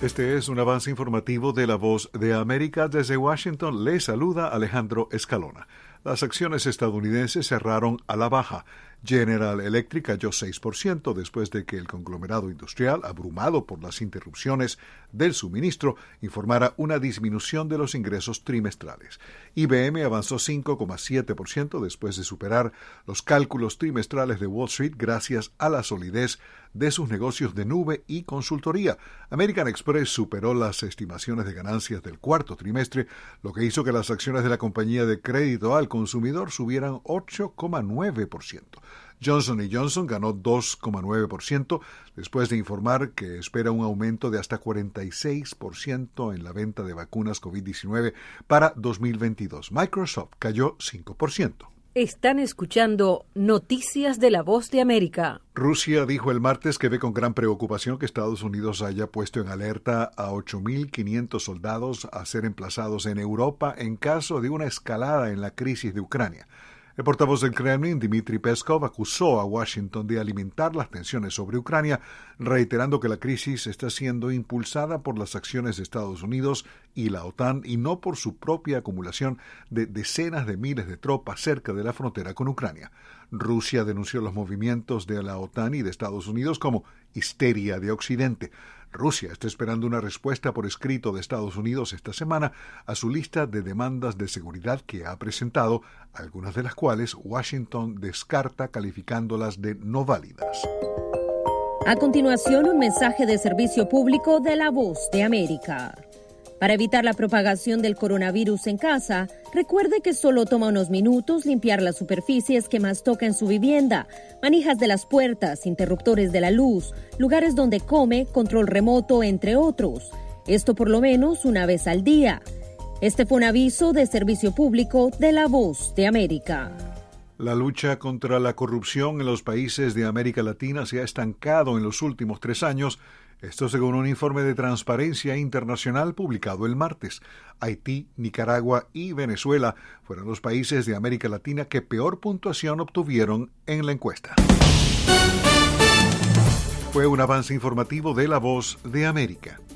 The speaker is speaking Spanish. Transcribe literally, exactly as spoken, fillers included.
Este es un avance informativo de La Voz de América. Desde Washington le saluda Alejandro Escalona. Las acciones estadounidenses cerraron a la baja. General Electric cayó seis por ciento después de que el conglomerado industrial, abrumado por las interrupciones del suministro, informara una disminución de los ingresos trimestrales. I B M avanzó cinco coma siete por ciento después de superar los cálculos trimestrales de Wall Street gracias a la solidez de sus negocios de nube y consultoría. American Express superó las estimaciones de ganancias del cuarto trimestre, lo que hizo que las acciones de la compañía de crédito al consumidor subieran ocho coma nueve por ciento. Johnson y Johnson ganó dos coma nueve por ciento después de informar que espera un aumento de hasta cuarenta y seis por ciento en la venta de vacunas COVID diecinueve para dos mil veintidós. Microsoft cayó cinco por ciento. Están escuchando Noticias de la Voz de América. Rusia dijo el martes que ve con gran preocupación que Estados Unidos haya puesto en alerta a ocho mil quinientos soldados a ser emplazados en Europa en caso de una escalada en la crisis de Ucrania. El portavoz del Kremlin, Dmitry Peskov, acusó a Washington de alimentar las tensiones sobre Ucrania, reiterando que la crisis está siendo impulsada por las acciones de Estados Unidos y la OTAN y no por su propia acumulación de decenas de miles de tropas cerca de la frontera con Ucrania. Rusia denunció los movimientos de la OTAN y de Estados Unidos como histeria de Occidente. Rusia está esperando una respuesta por escrito de Estados Unidos esta semana a su lista de demandas de seguridad que ha presentado, algunas de las cuales Washington descarta calificándolas de no válidas. A continuación, un mensaje de servicio público de La Voz de América. Para evitar la propagación del coronavirus en casa, recuerde que solo toma unos minutos limpiar las superficies que más toca en su vivienda, manijas de las puertas, interruptores de la luz, lugares donde come, control remoto, entre otros. Esto por lo menos una vez al día. Este fue un aviso de servicio público de La Voz de América. La lucha contra la corrupción en los países de América Latina se ha estancado en los últimos tres años. Esto según un informe de Transparencia Internacional publicado el martes. Haití, Nicaragua y Venezuela fueron los países de América Latina que peor puntuación obtuvieron en la encuesta. Fue un avance informativo de La Voz de América.